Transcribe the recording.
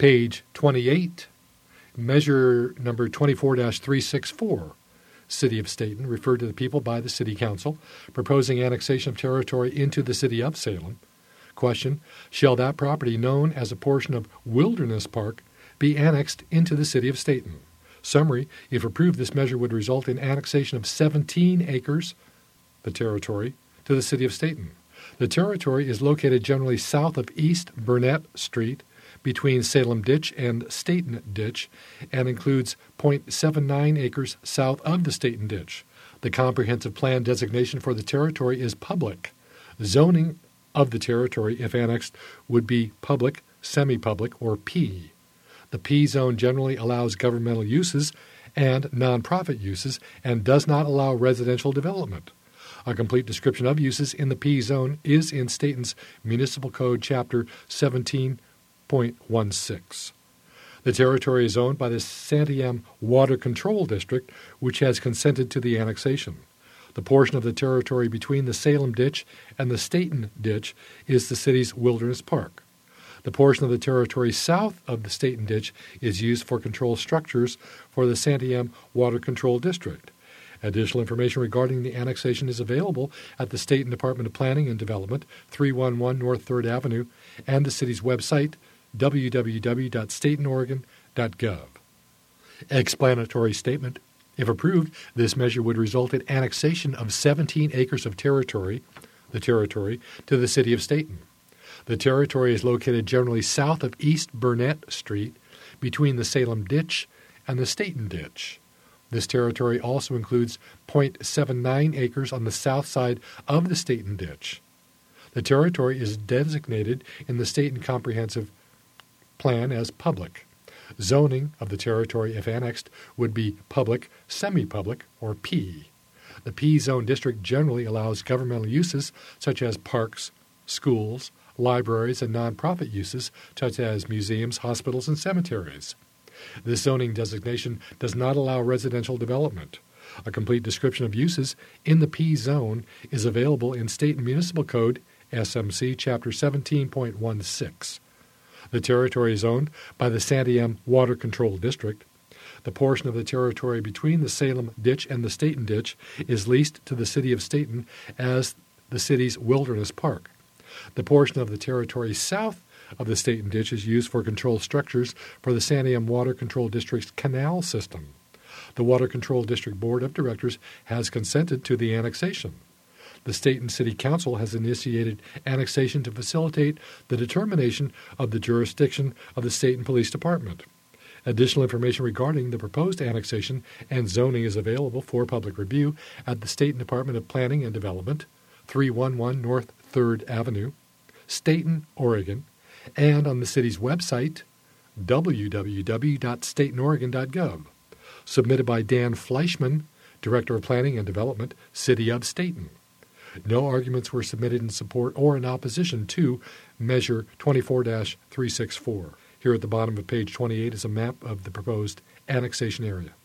Page 28, measure number 24-364. City of Stayton, referred to the people by the City Council, proposing annexation of territory into the City of Salem. Question, shall that property known as a portion of Wilderness Park be annexed into the City of Stayton? Summary, if approved, this measure would result in annexation of 17 acres, the territory, to the City of Stayton. The territory is located generally south of East Burnett Street, between Salem Ditch and Stayton Ditch, and includes 0.79 acres south of the Stayton Ditch. The comprehensive plan designation for the territory is public. Zoning of the territory, if annexed, would be public, semi-public, or P. The P zone generally allows governmental uses and nonprofit uses and does not allow residential development. A complete description of uses in the P zone is in Stayton's Municipal Code, Chapter 17.16. The territory is owned by the Santiam Water Control District, which has consented to the annexation. The portion of the territory between the Salem Ditch and the Stayton Ditch is the city's Wilderness Park. The portion of the territory south of the Stayton Ditch is used for control structures for the Santiam Water Control District. Additional information regarding the annexation is available at the Stayton Department of Planning and Development, 311 North 3rd Avenue, and the city's website, www.staytonoregon.gov. Explanatory statement. If approved, this measure would result in annexation of 17 acres of territory, the territory, to the City of Stayton. The territory is located generally south of East Burnett Street, between the Salem Ditch and the Stayton Ditch. This territory also includes 0.79 acres on the south side of the Stayton Ditch. The territory is designated in the Stayton Comprehensive Plan as public. Zoning of the territory, if annexed, would be public, semi-public, or P. The P zone district generally allows governmental uses such as parks, schools, libraries, and nonprofit uses such as museums, hospitals, and cemeteries. This zoning designation does not allow residential development. A complete description of uses in the P zone is available in Stayton Municipal Code, SMC, Chapter 17.16. The territory is owned by the Santiam Water Control District. The portion of the territory between the Salem Ditch and the Stayton Ditch is leased to the City of Stayton as the city's Wilderness Park. The portion of the territory south of the Stayton Ditch is used for control structures for the Santiam Water Control District's canal system. The Water Control District Board of Directors has consented to the annexation. The Stayton City Council has initiated annexation to facilitate the determination of the jurisdiction of the Stayton Police Department. Additional information regarding the proposed annexation and zoning is available for public review at the Stayton Department of Planning and Development, 311 North 3rd Avenue, Stayton, Oregon, and on the city's website, www.staytonoregon.gov. Submitted by Dan Fleischman, Director of Planning and Development, City of Stayton. No arguments were submitted in support or in opposition to Measure 24-364. Here at the bottom of page 28 is a map of the proposed annexation area.